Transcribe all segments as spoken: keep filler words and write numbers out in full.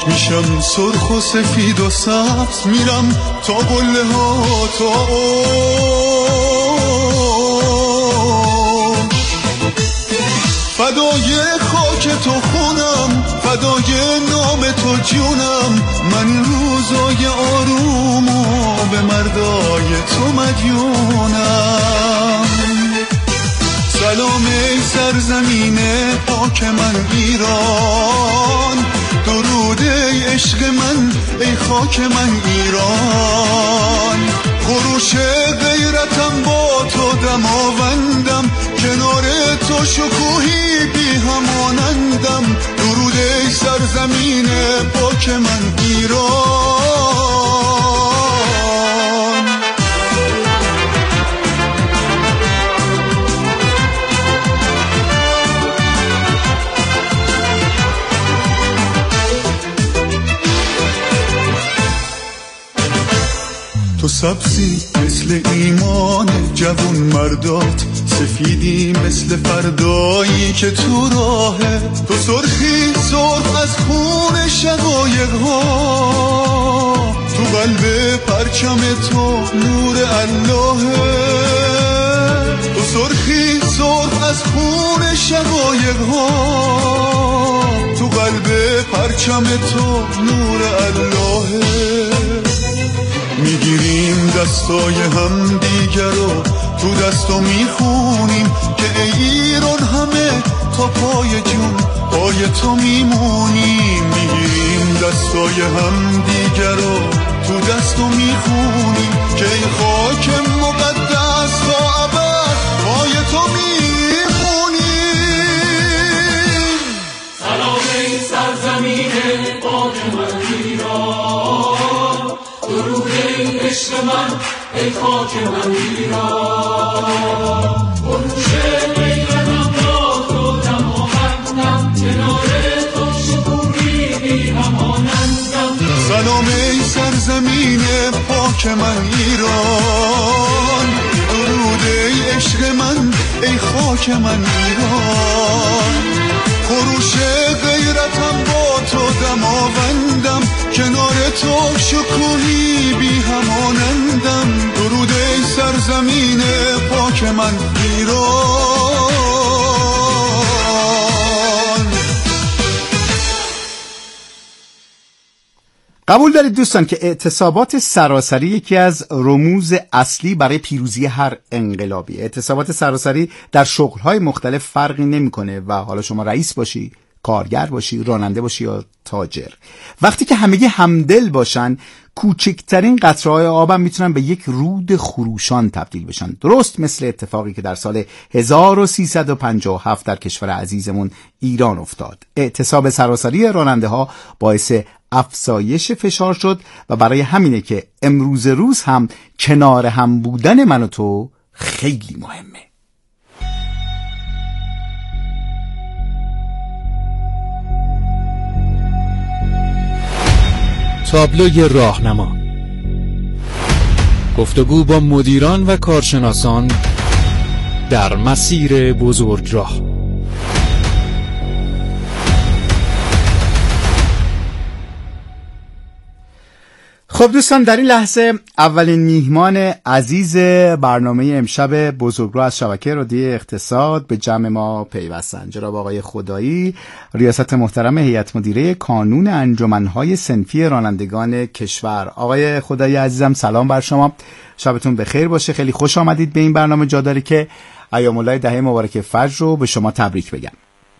میشم سرخ و سفید و سبز، میرم تا قله ها تا فدای خاک تو خونم، فدای نام تو جونم، من این روزای آرومو به مردای تو مدیونم. سلام ای سرزمین پاک من ایران، درود ای عشق من ای خاک من ایران. خروش غیرتم با تو دماوندم، کنار تو شکوهی بی همانندم. درود ای سرزمین پاک من ایران. تو سبزی مثل ایمان جوون مردات، سفیدی مثل فردایی که تو راهه. تو سرخی سرخ از خون شقایق ها، تو قلب پرچم تو نور اللهه. تو سرخی سرخ از خون شقایق ها، تو قلب پرچم تو نور اللهه. میگیریم دستای هم دیگر رو تو دستو میخونیم که ای ایران همه تا پای جون پای تو میمونیم. میگیریم دستای هم دیگر رو تو دستو میخونیم که ای خاک مقدس تا ابد پای تو میخونیم. سلام ای سرزمین پاک من ایران، درود ای عشق من ای خاک من ایران. خروش غیرتم با تو دماوندم، کنار تو شکوهی بی همانندم. سلام ای سرزمین پاک من ایران، درود ای عشق من ای خاک من ایران. خروش غیرتم با تو دماوندم، کنار تو شکوهی بی همانندم. درود ای سرزمین پاک من ایران. قبول دارید دوستان که اعتصابات سراسری یکی از رموز اصلی برای پیروزی هر انقلابی. اعتصابات سراسری در شغل‌های مختلف فرقی نمی‌کنه و حالا شما رئیس باشی، کارگر باشی، راننده باشی یا تاجر. وقتی که همگی همدل باشن، کوچکترین قطره‌های آب هم میتونن به یک رود خروشان تبدیل بشن. درست مثل اتفاقی که در سال هزار و سیصد و پنجاه و هفت در کشور عزیزمون ایران افتاد. اعتصاب سراسری راننده ها باعث افزایش فشار شد و برای همینه که امروز روز هم کنار هم بودن من و تو خیلی مهمه. تابلوی راهنما، گفتگو با مدیران و کارشناسان در مسیر بزرگراه. خب دوستان، در این لحظه اولین میهمان عزیز برنامه امشب بزرگراه از شبکه رادیو اقتصاد به جمع ما پیوستن. جناب آقای خدایی، ریاست محترم هیئت مدیره کانون انجمنهای صنفی رانندگان کشور. آقای خدایی عزیزم، سلام بر شما، شبتون بخیر باشه. خیلی خوش آمدید به این برنامه. جا داره که ایام الله دهه مبارک فجر رو به شما تبریک بگم.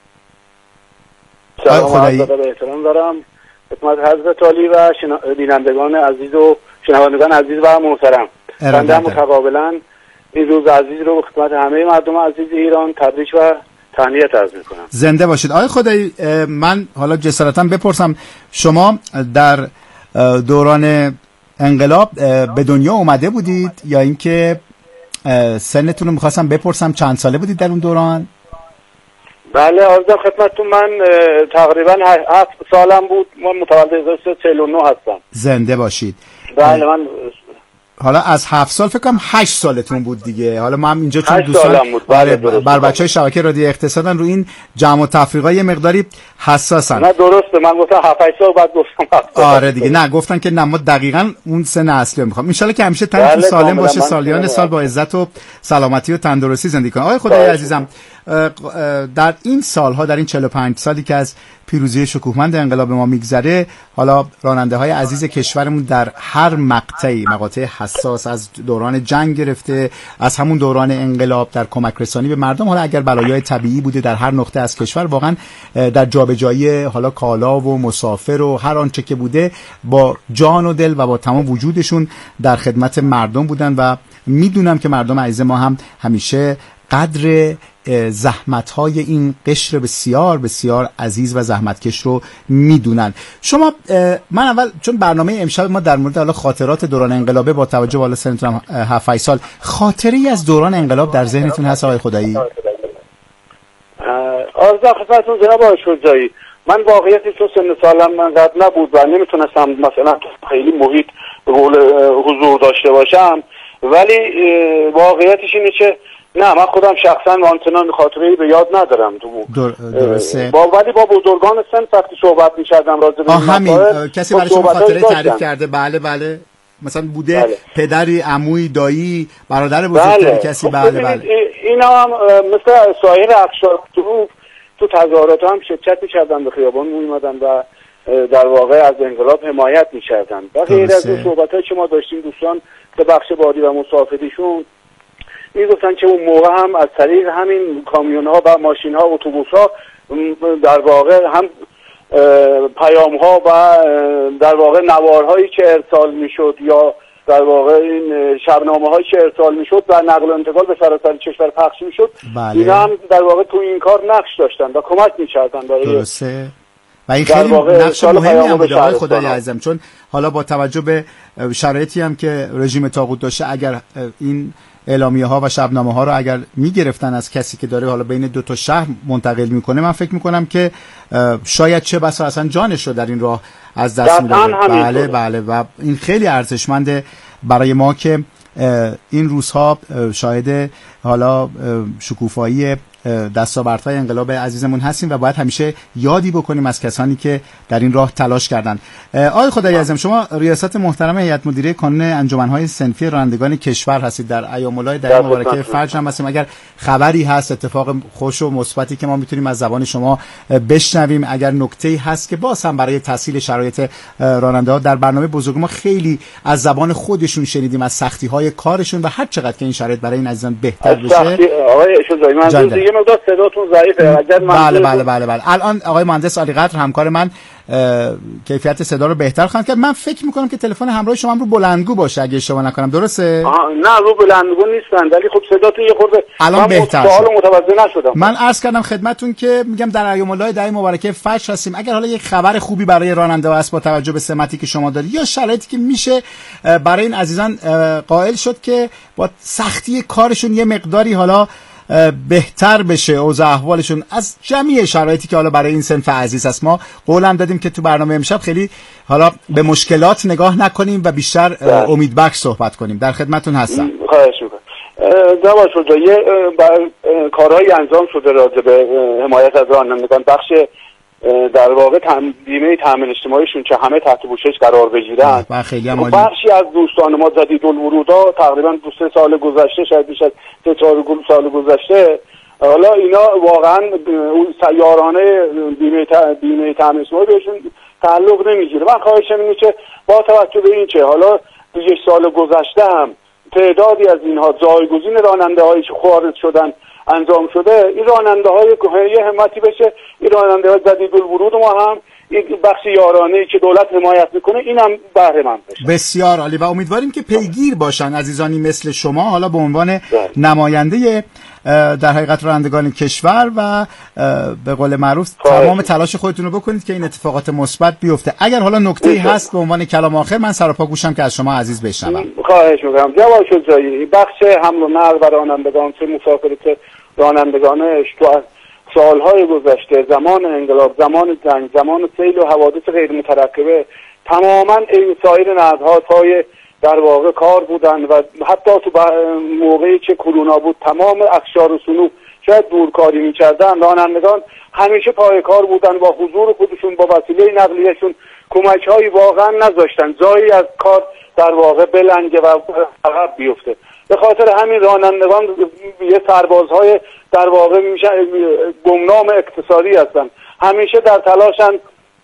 سلام خدایی، به احترام دارم خدمت حضرت عالی و بینندگان عزیز و شنوندگان عزیز و محترم. بنده متقابلا این روز عزیز رو به خدمت همه مردم عزیز ایران تبریک و تهنیت عرض می‌کنم. زنده باشید. آقای خدایی، من حالا جسارتا بپرسم، شما در دوران انقلاب به دنیا اومده بودید یا اینکه سنتون رو می‌خواستم بپرسم چند ساله بودید در اون دوران؟ بله عرضم خدمتتون، من تقریبا هفت سالم بود. من متولد هزار و سیصد و چهل و نه هستم. زنده باشید. بله من حالا از هفت سال فکر کنم هشت سالتون بود دیگه. حالا ما هم اینجا چون دوستان بر بچهای شبکه رادیو اقتصادن رو این جمع و تفریقای یه مقداری حساسن. نه درسته، من گفتم هفت هشت سال بعد گفتم هفت سال. آره دیگه، نه گفتن که نه ما دقیقاً اون سن اصلی رو میخوام. ان شاءالله که همیشه تنتون سالم باشه، سالیان سال با عزت و سلامتی و تندرستی زندگی کنه. آقای خدای عزیزم، در این سالها، در این چهل و پنج سالی که از پیروزی شکوهمند انقلاب ما میگذره، حالا راننده های عزیز کشورمون در هر مقطعی، مقاطع حساس، از دوران جنگ گرفته، از همون دوران انقلاب، در کمک رسانی به مردم، حالا اگر بلایای طبیعی بوده در هر نقطه از کشور، واقعا در جابجایی حالا کالا و مسافر و هر آنچه که بوده، با جان و دل و با تمام وجودشون در خدمت مردم بودن و میدونم که مردم عزیز ما هم همیشه قدر زحمت‌های این قشر بسیار بسیار عزیز و زحمتکش رو میدونن. شما، من اول چون برنامه امشب ما در مورد حالا خاطرات دوران انقلابه، با توجه به حالا سنتون هفت سال، خاطره‌ای از دوران انقلاب در ذهنتون هست آقای خدایی؟ آرزو خدمتتون جناب آقای شجاعی، من واقعیتی چون سن سالم من قد نبود و نمیتونستم مثلا خیلی محیط حضور داشته باشم، ولی واقعیتش اینه که نه، من خودم شخصا آنچنان خاطره‌ای به یاد ندارم. در درسته. با ولی با بزرگان سن وقتی صحبت می‌کردم راجع به همین کسی برای شما خاطره تعریف کرده؟ بله بله، مثلا بوده بله. پدری، عمویی، دایی، برادر بزرگتری بله. کسی بله بله. اینا هم مثل سایر اقشار تو تو تظاهرات هم شرکت می‌کردن، به خیابان می‌اومدن و در واقع از انقلاب حمایت می‌کردن. و غیر از اون صحبتایی که ما داشتیم دوستان به بخش بادی و مسافریشون میگفتن که اون موقع هم از طریق همین کامیون ها و ماشین ها و اتوبوس ها در واقع هم پیام ها و در واقع نوارهایی که ارسال میشد یا در واقع این شبنامه هایی که ارسال میشد و نقل و انتقال به سراسر کشور پخش میشد، اینا هم در واقع تو این کار نقش داشتن و کمک میکردن برای درسته. و این خیلی نقش مهمی هم بوده آقای خدای عزیزم، چون حالا با توجه به شرایطی هم که رژیم طاغوت داشته، اگر این اعلامیه ها و شبنامه ها رو اگر میگرفتن از کسی که داره حالا بین دو تا شهر منتقل میکنه، من فکر میکنم که شاید چه بسا اصلا جانش رو در این راه از دست میده. بله بله، و این خیلی ارزشمنده برای ما که این روزها شاهد حالا شکوفایی دستاوردهای انقلاب عزیزمون هستیم و باید همیشه یادی بکنیم از کسانی که در این راه تلاش کردن. آقای خدای عزیزم، شما ریاست محترم هیئت مدیره کانون انجمن‌های صنفی رانندگان کشور هستید. در ایام الای در مبارکه فرج هم هستیم. اگر خبری هست، اتفاق خوش و مثبتی که ما میتونیم از زبان شما بشنویم، اگر نکته‌ای هست که باز هم برای تسهیل شرایط راننده‌ها، در برنامه بزرگ ما خیلی از زبان خودشون شنیدیم از سختی‌های کارشون و هر چقدر که این شرایط برای این عزیزان بهتر بشه. آقای شجاعی، من دیگه مقدار صداتون ضعیفه. اگر بله بله بله بله. الان آقای مهندس علیقدر همکار من کیفیت صدا رو بهتر خواهند کرد. من فکر میکنم که تلفن همراه شما هم رو بلندگو باشه اگه اشتباه نکنم، درسته؟ نه رو بلندگو نیستن، ولی خب صداتون یه خورده الان بهتر شد. متوجه نشدم. من عرض کردم خدمتتون که میگم در ایام الای دعای مبارکه فجر هستیم. اگر حالا یک خبر خوبی برای راننده ها است با توجه به سمتی که شما دارید یا شرایطی که میشه برای این عزیزان قائل شد که با سختی کارشون یه مقداری حالا بهتر بشه اوضاع احوالشون از جمعی شرایطی که حالا برای این صنف عزیز است، ما قولم دادیم که تو برنامه امشب خیلی حالا به مشکلات نگاه نکنیم و بیشتر امیدبخش صحبت کنیم. در خدمتتون هستم. خواهش میکنم. جناب شجاعی، کارهایی انجام شده راجع به حمایت از رانندگان، بخش در واقع بیمه تامین اجتماعیشون که همه تحت پوشش قرار بگیرن. بخشی از دوستان ما جدید الورودا تقریبا دو سه سال گذشته، شاید بیش از سه چهار سال گذشته، حالا اینا واقعا سیارانه بیمه بیمه تامین اجتماعی بهشون تعلق نمیگیره. من خواهشم اینه که با توجه به این که حالا یک سال گذشته هم تعدادی از اینها جایگزین راننده هایی که خارج شدن انجام شده، این راننده های یه همتی بشه، این راننده های جدید الورود ما هم این بخش یارانه‌ای که دولت حمایت میکنه اینم بهره مند بشه. بسیار عالی و امیدواریم که پیگیر باشن عزیزانی مثل شما، حالا به عنوان نماینده در حقیقت رانندگان کشور و به قول معروف تمام تلاش خودتون رو بکنید که این اتفاقات مثبت بیفته. اگر حالا نکته‌ای هست به عنوان کلام آخر، من سراپا گوشم که از شما عزیز بشنوم. خواهش می‌کنم. جواب شجاعی، بخش حمل و نقل و رانندگان چه مسافر چه رانندگانش تو سالهای گذشته، زمان انقلاب، زمان جنگ، زمان سیل و حوادث غیر مترقبه، تماما این سایر نقل‌ها پای در واقع کار بودن و حتی تو موقعی که کرونا بود تمام اقشار و صنوف شاید دورکاری می‌کردن، رانندگان همیشه پای کار بودن، با حضور خودشون با وسیله نقلیه‌شون کمک‌هایی واقعا نذاشتن جایی از کار در واقع بلنگه و عقب بیفته. به خاطر همین رانندگان یه سربازهای در واقع میشه گمنام اقتصادی هستن، همیشه در تلاشن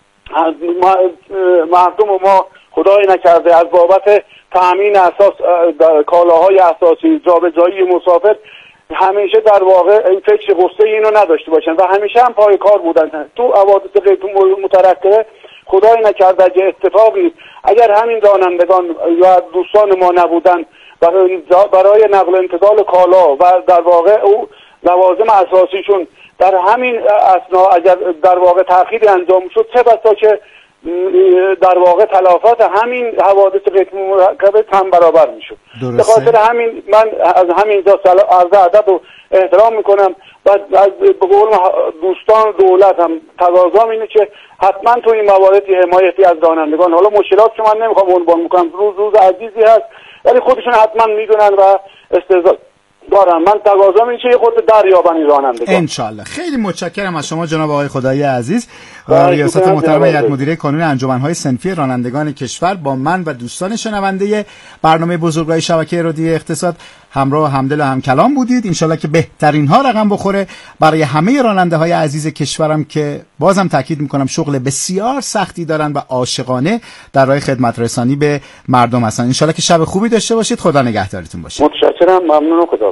مردم و ما خدای نکرده از بابت تأمین اساس کالاهای اساسی جابجایی مسافر همیشه در واقع فکر غصه اینو نداشته باشن و همیشه هم پای کار بودن. تو حوادث غیر مترقبه خدای نکرده اگه اتفاقی اگر همین رانندگان یا دوستان ما نبودن برای نقل و انتقال کالا و در واقع او لوازم اساسیشون در همین اثنا اگر در واقع تأخیر انجام شد، چه بسا که در واقع تلافات همین حوادث غیر مرتبط هم برابر میشد. به خاطر همین من از همینجا عرض ادب و احترام میکنم و از به قول دوستان دولت هم تقاضام اینه که حتما تو این مواردی حمایتی از رانندگان، حالا مشکلات که من نمیخوام عنوان بکنم، روز روز عزیزی هست ولی خودشون حتما میدونن و استعداد دارم. من تقاضام این چه خود دریابن این رانندگان انشالله. خیلی متشکرم از شما جناب آقای خدایی عزیز و ریاست محترم هیئت مدیره کانون انجمن‌های صنفی رانندگان کشور با من و دوستان شنونده برنامه بزرگراه شبکه رادیو اقتصاد همراه و همدل و همکلام بودید. انشالله که بهترین ها رقم بخوره برای همه راننده های عزیز کشورم که بازم تاکید میکنم شغل بسیار سختی دارن و عاشقانه در راه خدمت رسانی به مردم هستن. انشالله که شب خوبی داشته باشید. خدا نگهدارتون باشه. متشکرم، ممنون و خدا.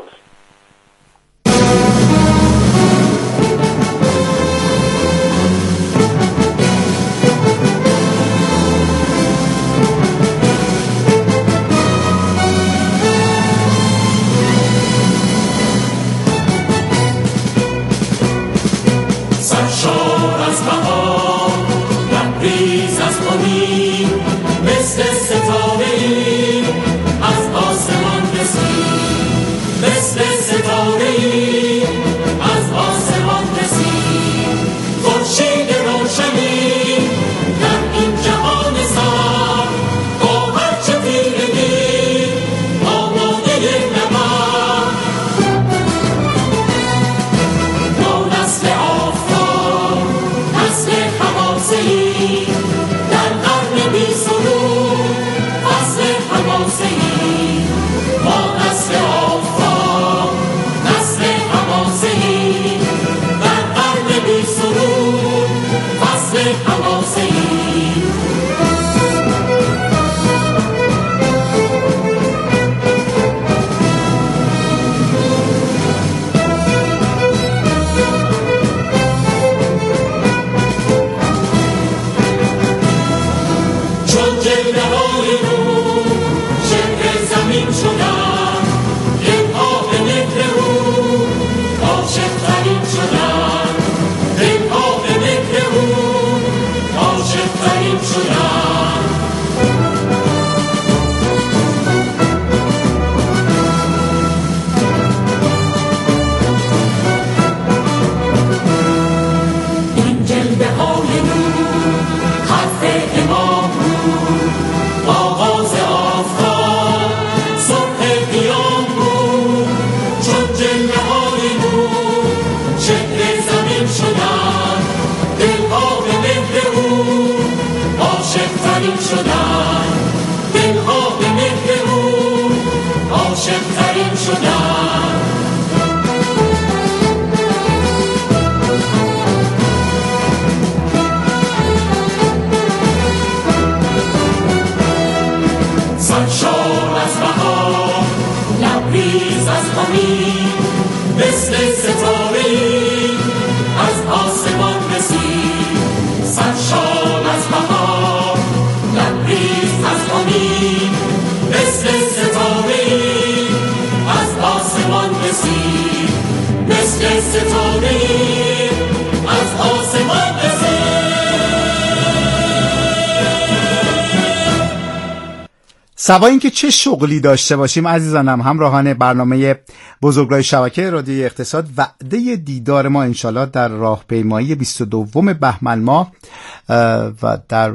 سوا اینکه چه شغلی داشته باشیم عزیزانم، همراهان برنامه بزرگراه شبکه رادیو اقتصاد، وعده دیدار ما انشالله در راهپیمایی بیست و دوم بهمن ماه و در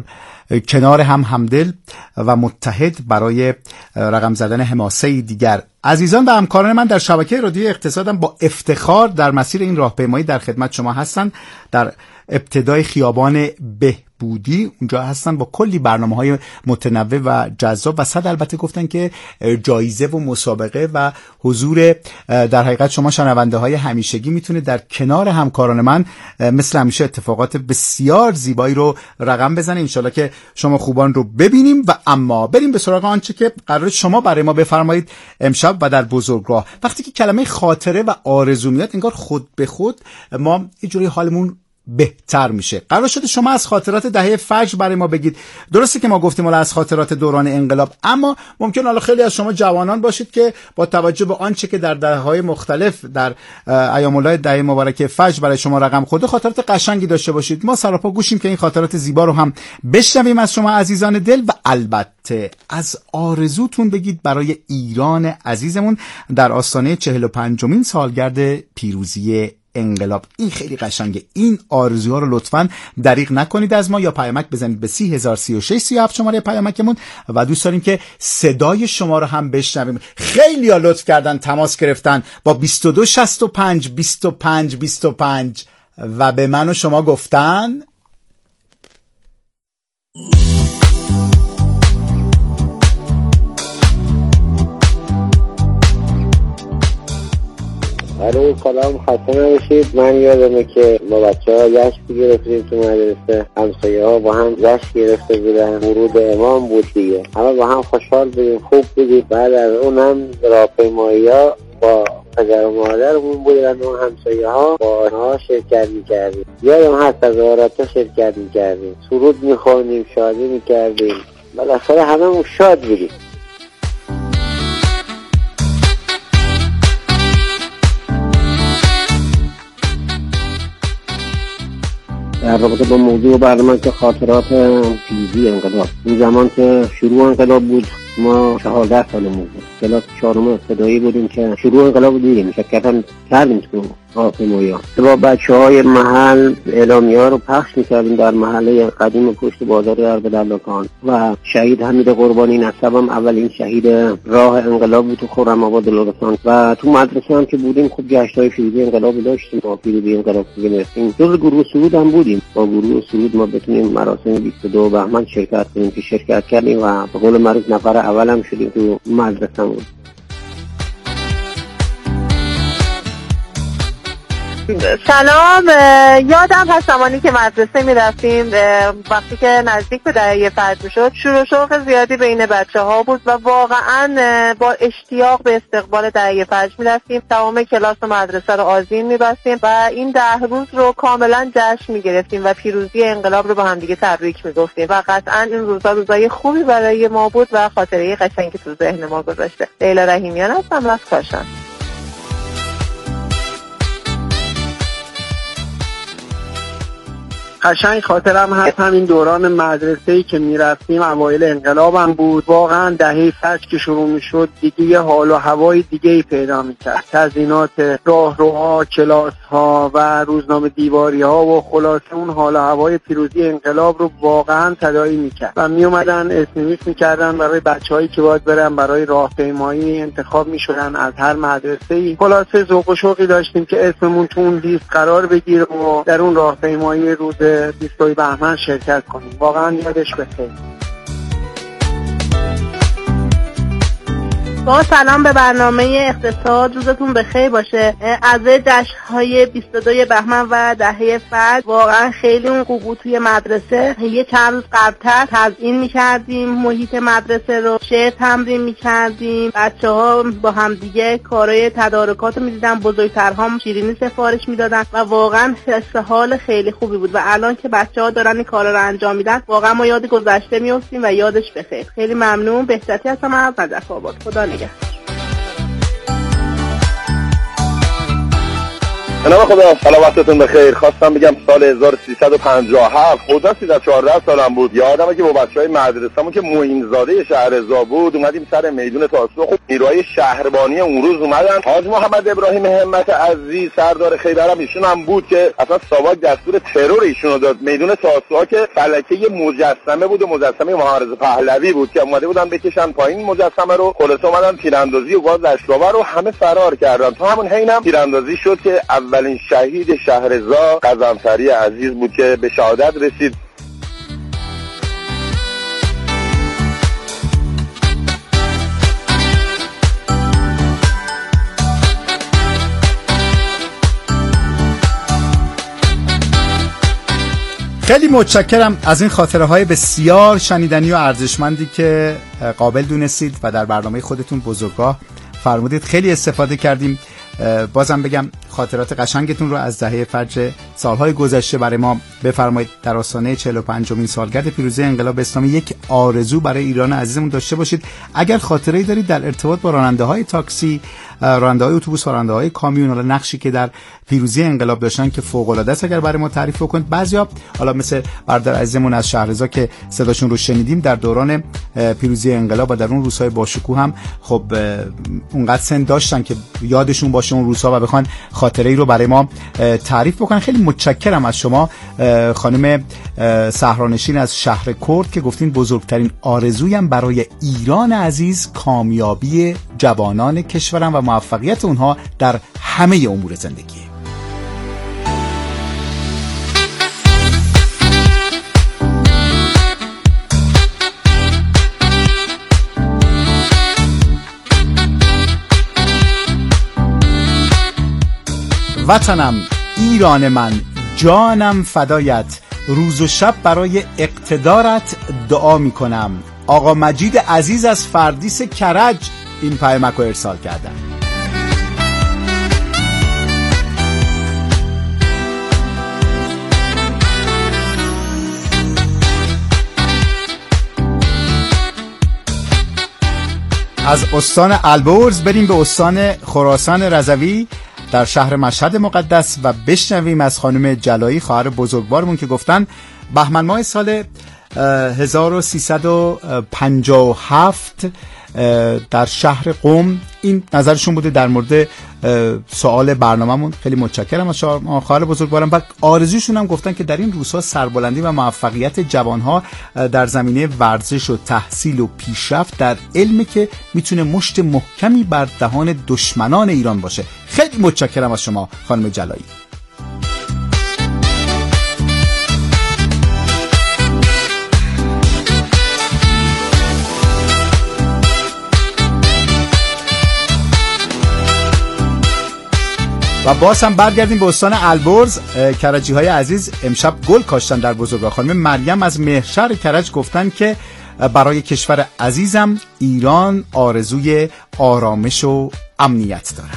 کنار هم همدل و متحد برای رقم زدن حماسه دیگر. عزیزان و همکاران من در شبکه رادیو اقتصادم با افتخار در مسیر این راهپیمایی در خدمت شما هستن. در ابتدای خیابان بهبودی اونجا هستن با کلی برنامه‌های متنوع و جذاب و صد البته گفتن که جایزه و مسابقه و حضور در حقیقت شما شنونده های همیشگی میتونه در کنار همکاران من مثل همیشه اتفاقات بسیار زیبایی رو رقم بزنه. انشالله که شما خوبان رو ببینیم. و اما بریم به سراغ آنچه که قرار شما برای ما بفرمایید امشب و در بزرگراه. وقتی که کلمه خاطره و آرزو میاد انگار خود به خود ما یه جوری حالمون بهتر میشه. قرار شده شما از خاطرات دهه فجر برای ما بگید. درسته که ما گفتیم حالا از خاطرات دوران انقلاب، اما ممکن حالا خیلی از شما جوانان باشید که با توجه به آنچه که در دهه‌های مختلف در ایام الله دهه مبارک فجر برای شما رقم خورده خاطرات قشنگی داشته باشید. ما سراپا گوشیم که این خاطرات زیبا رو هم بشنویم از شما عزیزان دل و البته از آرزوتون بگید برای ایران عزیزمون در آستانه چهل و پنجمین سالگرد پیروزی انقلاب. این خیلی قشنگه. این آرزوها رو لطفاً دریغ نکنید از ما، یا پیامک بزنید به سی هزار سی و شش سی و هفت شماره پیامکمون و دوست داریم که صدای شما رو هم بشنویم. خیلی ها لطف کردن تماس گرفتن با بیست و دو شصت و پنج بیست و پنج بیست و پنج و به من و شما گفتن الو سلام، خسته نباشید. من یادمه که با بچه ها جشن گرفتیم تو مدرسه، همسایه ها با هم جشن گرفته بودن، ورود امام بود دیگه، همه با هم خوشحال بودیم، خوب بودیم. بعد از اونم راهپیمایی ها با پدر و مادرمون بودن و همسایه ها با آنها شرکت میکردیم. یادم هست از آراتا شرکت میکردیم، سرود میخوانیم، شادی میکردیم، بالاخره همه شاد بودیم. در رابطه با موضوع برنامه که خاطرات پیروزی انقلاب، اون زمان که شروع انقلاب بود ما چهارده سالمون بود، کلاس چهارم ابتدایی بودیم که شروع انقلاب دیدیم، شرکت هم کردیم تو راهپیمایی ها. با بچه های محل اعلامیه ها رو پخش میکردیم در محله قدیم پشت بازار اربدلکان و شهید حمید قربانی نسب هم اولین شهید راه انقلاب بود تو خرم آباد لرستان. و تو مدرسه هم که بودیم خب جشن‌های پیروزی انقلاب داشتیم، با پیروزی انقلاب گرفتیم. جزو گروه سرود هم بودیم، با گروه سرود ما بتونیم مراسم بیست و دو بهمن شرکت کنیم که شرکت کردیم و به قول معروف نفر اول هم شدیم تو مدرسه‌مون. سلام، یادم هست زمانی که مدرسه می رفتیم وقتی که نزدیک به دهه فجر شد شروع شوق زیادی بین بچه ها بود و واقعا با اشتیاق به استقبال دهه فجر می رفتیم. تمام کلاس و مدرسه رو آذین می بستیم و این ده روز رو کاملا جشن می گرفتیم و پیروزی انقلاب رو با هم دیگه تبریک می گفتیم و قطعا این روزا روزای خوبی برای ما بود و خاطره قشنگی تو ذهن ما گذاشته. لیلا رحیمیان هستم از کاشان. قشنگ خاطرم هست همین دوران مدرسه‌ای که میرفتیم اوایل انقلابم بود. واقعا دهه فجر که شروع میشد دیگه یه حال و هوای دیگه‌ای پیدا میکرد. تزیینات راهروها، کلاس‌ها و روزنامه دیواری‌ها و خلاصه اون حال و هوای پیروزی انقلاب رو واقعا تداعی میکرد و میومدن اسنویس میکردن برای بچه‌هایی که باید برن برای راهپیمایی انتخاب میشدن از هر مدرسه‌ای. خلاصه ذوق و شوقی داشتیم که اسممون تو اون لیست قرار بگیره و در اون راهپیمایی روز بیست و دو بهمن شرکت کنیم. واقعا یادش بخیر. با سلام به برنامه اقتصاد، روزتون بخیر باشه. از جشن‌های بیست و دو بهمن و دهه فجر واقعا خیلی اون خوب توی مدرسه. یه چند روز قبل‌تر تزیین می‌کردیم محیط مدرسه رو، شعر تمرین می‌کردیم، بچه‌ها با هم دیگه کارهای تدارکات رو می‌دیدن، بزرگترها شیرینی سفارش می‌دادن و واقعا حس حال خیلی خوبی بود. و الان که بچه‌ها دارن این کارا رو انجام میدن واقعا ما یاد گذشته می‌افتیم و یادش بخیر. خیلی ممنون. بهزتی هستم از نجف آباد. خدا به نام خدا، سلامتتون بخیر. خواستم بگم سال هزار و سیصد و پنجاه و هفت خدا سیزده چهارده سالم بود. یادمه که با بچهای مدرسه‌مون که معین‌زاده شهرضا بود اومدیم سر میدون تاسوق. خب نیروهای شهربانی اون روز اومدن. حاج محمد ابراهیم همت عزیز سردار خیبرم ایشون هم بود که اصلا ساواک دستور ترور ایشونو داد. میدون تاسوق که فلکه مجسمه بود و مجسمه محمد پهلوی بود که اومده بودن بکشن پایین مجسمه رو. خلاص اومدن تیراندازی و گاز اشک‌آور رو همه فرار کردن. تا همون حینم تیراندازی شد که اولین شهید شهرضا غضنفری عزیز بود که به شهادت رسید. خیلی متشکرم از این خاطره های بسیار شنیدنی و ارزشمندی که قابل دونستید و در برنامه خودتون بزرگوار فرمودید. خیلی استفاده کردیم. بازم بگم خاطرات قشنگتون رو از دهه فجر سالهای گذشته برای ما بفرمایید. در آستانه چهل و پنجمین سالگرد پیروزی انقلاب اسلامی یک آرزو برای ایران عزیزمون داشته باشید. اگر خاطره‌ای دارید در ارتباط با راننده‌های تاکسی، راننده‌های اتوبوس، راننده‌های کامیون، حالا نقشی که در پیروزی انقلاب داشتن که فوق‌العاده است، اگر برای ما تعریف کنید. بعضیا حالا مثل برادر عزیزمون از شهرضا که صداشون رو شنیدیم در دوران پیروزی انقلاب و در اون روزهای باشکوه هم خب اونقدر سن داشتن که یادشون باشه اون روزها و بخوان خاطره‌ای رو برای ما تعریف بکنن. خیلی متشکرم از شما خانم صحرانشین از شهر کرد که گفتین بزرگترین آرزویم برای ایران عزیز کامیابی جوانان کشورم و موفقیت اونها در همه امور زندگی. وطنم ایران من، جانم فدایت، روز و شب برای اقتدارت دعا می کنم. آقا مجید عزیز از فردیس کرج این پیامک رو ارسال کردن. از استان البرز بریم به استان خراسان رضوی در شهر مشهد مقدس و بشنویم از خانم جلایی خواهر بزرگوارمون که گفتن بهمن ماه سال هزار و سیصد و پنجاه و هفت در شهر قم این نظرشون بوده در مورد سوال برنامه‌مون. خیلی متشکرم از شما خواهر بزرگوارم. و آرزوشون هم گفتن که در این روزها سربلندی و موفقیت جوانها در زمینه ورزش و تحصیل و پیشرفت در علمی که میتونه مشت محکمی بر دهان دشمنان ایران باشه. خیلی متشکرم از شما خانم جلایی. و باز هم برگردیم به استان البرز. کرجی های عزیز امشب گل کاشتن در بزرگوار. خانم مریم از مهرشهر کرج گفتن که برای کشور عزیزم ایران آرزوی آرامش و امنیت دارم.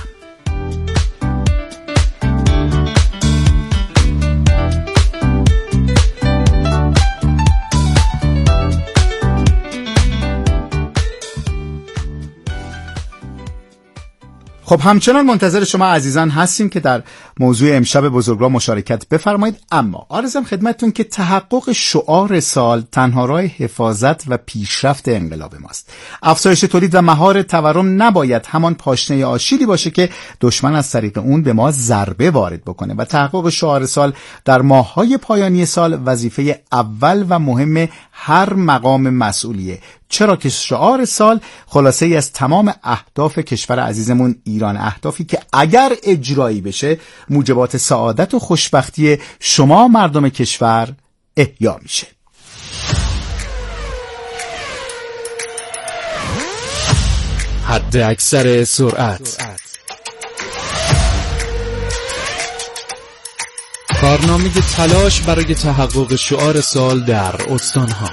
خب همچنان منتظر شما عزیزان هستیم که در موضوع امشب بزرگوار مشارکت بفرمایید. اما عرضم خدمتتون که تحقق شعار سال تنها راه حفاظت و پیشرفت انقلاب ماست. افزایش تولید و مهار تورم نباید همان پاشنه آشیلی باشه که دشمن از طریق اون به ما ضربه وارد بکنه و تحقق شعار سال در ماه‌های پایانی سال وظیفه اول و مهم هر مقام مسئولیه، چرا که شعار سال خلاصه ای از تمام اهداف کشور عزیزمون ایران، اهدافی که اگر اجرایی بشه موجبات سعادت و خوشبختی شما مردم کشور احیا میشه. حد اکثر سرعت، کارنامه تلاش برای تحقق شعار سال در استانها.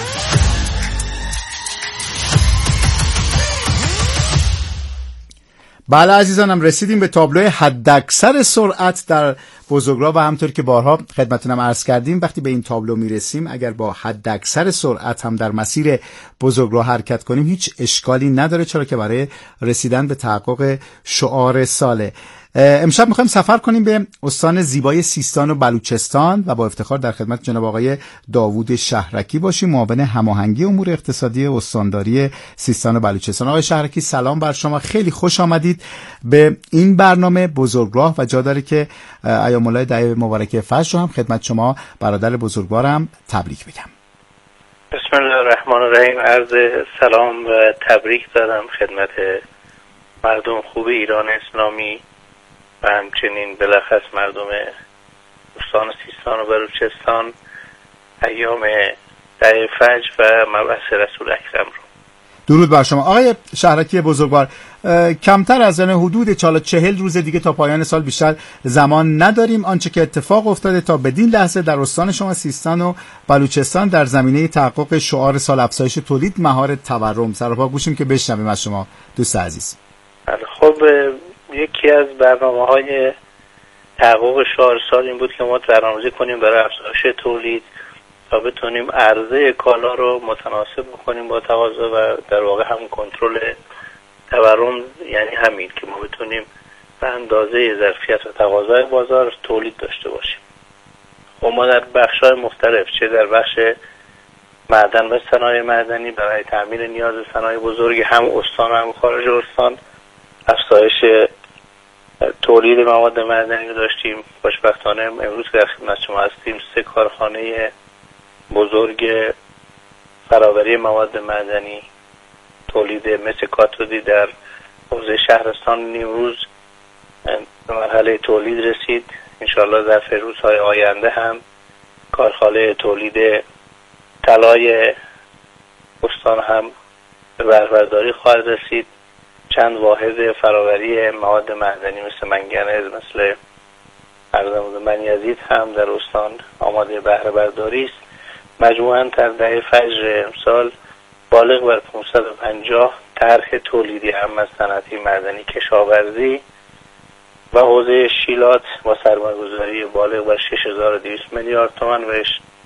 بله عزیزانم، رسیدیم به تابلوی حداکثر سرعت در بزرگراه و همطور که بارها خدمتتونم عرض کردیم وقتی به این تابلو میرسیم اگر با حداکثر سرعت هم در مسیر بزرگراه حرکت کنیم هیچ اشکالی نداره، چرا که برای رسیدن به تحقق شعار ساله. امشب میخوایم سفر کنیم به استان زیبای سیستان و بلوچستان و با افتخار در خدمت جناب آقای داوود شهرکی باشیم، معاون هماهنگی امور اقتصادی استانداری سیستان و بلوچستان. آقای شهرکی سلام بر شما، خیلی خوش آمدید به این برنامه بزرگوار و جا داره که ایام الله دعی مبارکه فجر رو هم خدمت شما برادر بزرگوارم تبریک بگم. بسم الله الرحمن الرحیم. عرض سلام و تبریک دارم خدمت مردم خوب ایران اسلامی و همچنین بلخص مردم استان سیستان و بلوچستان ایام دعی فجر و مبعث رسول اکرم رو. درود بر شما آقای شهرکی بزرگوار. کمتر از آن حدود چهل روز دیگه تا پایان سال بیشتر زمان نداریم. آنچه که اتفاق افتاده تا بدین لحظه در استان شما سیستان و بلوچستان در زمینه تحقق شعار سال افزایش تولید مهار تورم، سراپا گوشیم که بشنویم از شما دوست عزیز. خب یکی از برنامه‌های تحقق شعار سال این بود که ما برنامه‌ریزی کنیم برای افزایش تولید تا بتونیم عرضه کالا رو متناسب بکنیم با تقاضا و در واقع هم کنترل تورم، یعنی همین که ما بتونیم به اندازه ظرفیت و تقاضای بازار تولید داشته باشیم. و ما در بخش‌های مختلف، چه در بخش معدن و صنایع معدنی برای تامین نیاز صنایع بزرگ هم استان هم خارج استان افزایش تولید مواد معدنی رو داشتیم. خوشبختانه امروز که در خدمت شما هستیم سه کارخانه بزرگ فراوری مواد معدنی تولید مثل کاتودی در حوزه شهرستان نیمروز به مرحله تولید رسید. انشاءالله در روزهای آینده هم کارخانه تولید طلای استان هم به بهره‌برداری خواهد رسید. چند واحد فراوری مواد معدنی مثل منگنز، مثل ارزموز منیزید هم در استان آماده بهره برداری است. مجموعاً در دهه فجر امسال بالغ بر پانصد و پنجاه طرح تولیدی هم از صنعتی معدنی، کشاورزی و حوزه شیلات با سرمایه‌گذاری بالغ بر شش هزار و دویست میلیارد تومان و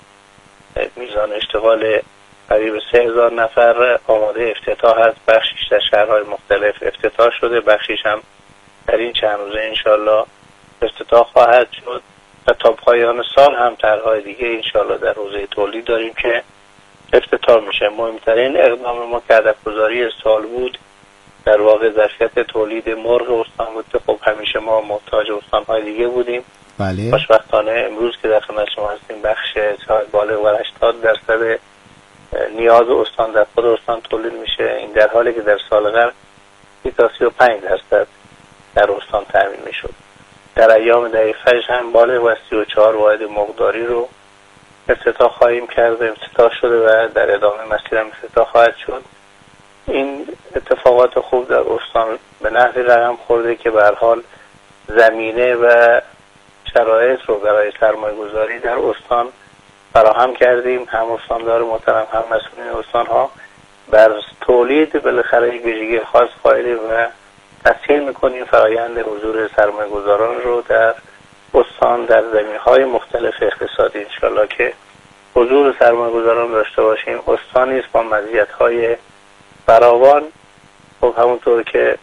میزان اشتغال قریب سه هزار نفر آماده افتتاح است. بخشیش در شهرهای مختلف افتتاح شده، بخشیش هم در این چند روزه انشالله افتتاح خواهد شد و تا پایان سال هم طرح‌های دیگه انشالله در حوزه تولید داریم که افتتاح میشه. مهمترین اقدام ما که هدف‌گذاری سال بود در واقع ظرفیت تولید مرغ استان بود که خب همیشه ما محتاج استان‌های دیگه بودیم. بله. خوشبختانه امروز که در خدمت شما هستیم بخش بالغ بر هشتاد درصد نیاز استان در خود استان تولید میشه. این در حالی که در سال قبل تا سی و پنج درصد در استان تامین میشد. در ایام دهه فجر هم بالغ بر سی و چهار واحد مقداری رو افتتاح خواهیم کرد. افتتاح شده و در ادامه مسیر هم افتتاح خواهد شد. این اتفاقات خوب در استان به نحوی رقم خورده که به هر حال زمینه و شرایط رو برای سرمایه‌گذاری در استان فراهم کردیم. هم استاندار محترم هم مسئولین استان ها بر تولید بالاخره یک ویژگی خاص قائلیم و تسهیل میکنیم فرایند حضور سرمایه‌گذاران رو در استان در زمینه‌های مختلف اقتصادی. انشالله که حضور سرمایه‌گذاران داشته باشیم. استانی است با مزیت‌های فراوان. خب همونطور که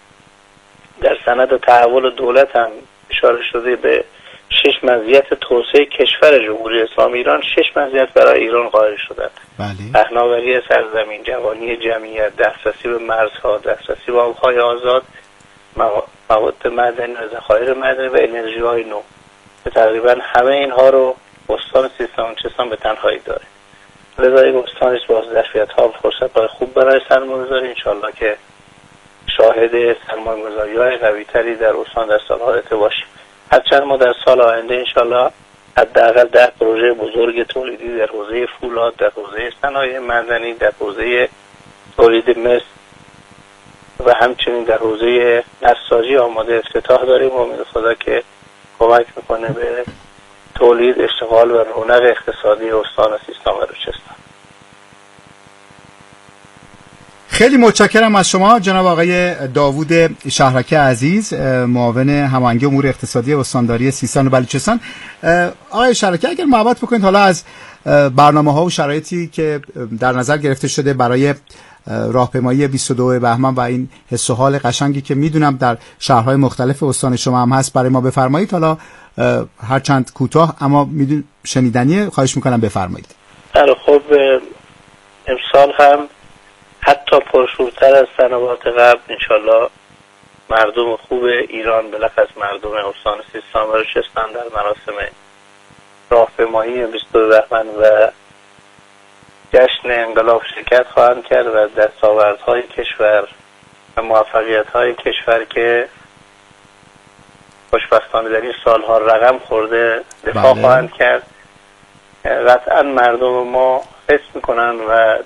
در سند تحول دولت هم اشاره شده به شش مزیت توسعه کشور جمهوری اسلامی ایران، شش مزیت برای ایران قائل شدند. بله. پهناوری سرزمین، جوانی جمعیت، دسترسی به مرزها، دسترسی به آبهای آزاد، مواد معدنی و ذخایر معدنی و انرژی های نو. تقریبا همه اینها رو استان سیستان و بلوچستان به تنهایی داره. لذا یک استان است با ظرفیت‌ها و فرصت‌های خوب برای سرمایه‌گذاری. انشالله که شاهد سرمایه‌گذاری‌های قوی‌تری در استان در سال‌ها آینده باشیم. هرچند ما در سال آینده انشالله حداقل ده پروژه بزرگ تولیدی در حوزه فولاد، در حوزه صنایع معدنی، در حوزه تولید مس و همچنین در حوزه نساجی آماده افتتاح داریم. امید خدا که کمک میکنه به تولید، اشتغال و رونق اقتصادی استان سیستان و بلوچستان. خیلی متشکرم از شما جناب آقای داوود شهرکی عزیز، معاون هماهنگی امور اقتصادی استانداری سیستان و بلوچستان. آقای شهرکی اگر محبت بکنید حالا از برنامه‌ها و شرایطی که در نظر گرفته شده برای راهپیمایی بیست و دو بهمن و این حس و حال قشنگی که میدونم در شهرهای مختلف استان شما هم هست برای ما بفرمایید. حالا هر چند کوتاه اما میدون شنیدنیه، خواهش میکنم بفرمایید. بله خب امسال هم حتی پرشورتر از سنوات قبل انشالله مردم خوب ایران بلخص مردم استان سیستان و بلوچستان در مراسم راهپیمایی بیست و دو بهمن و جشن انقلاب شرکت خواهند کرد و دستاوردهای کشور و موفقیت‌های کشور که خوشبختانه در این سالها رقم خورده دفاع بله. خواهند کرد. قطعا مردم ما حس میکنن و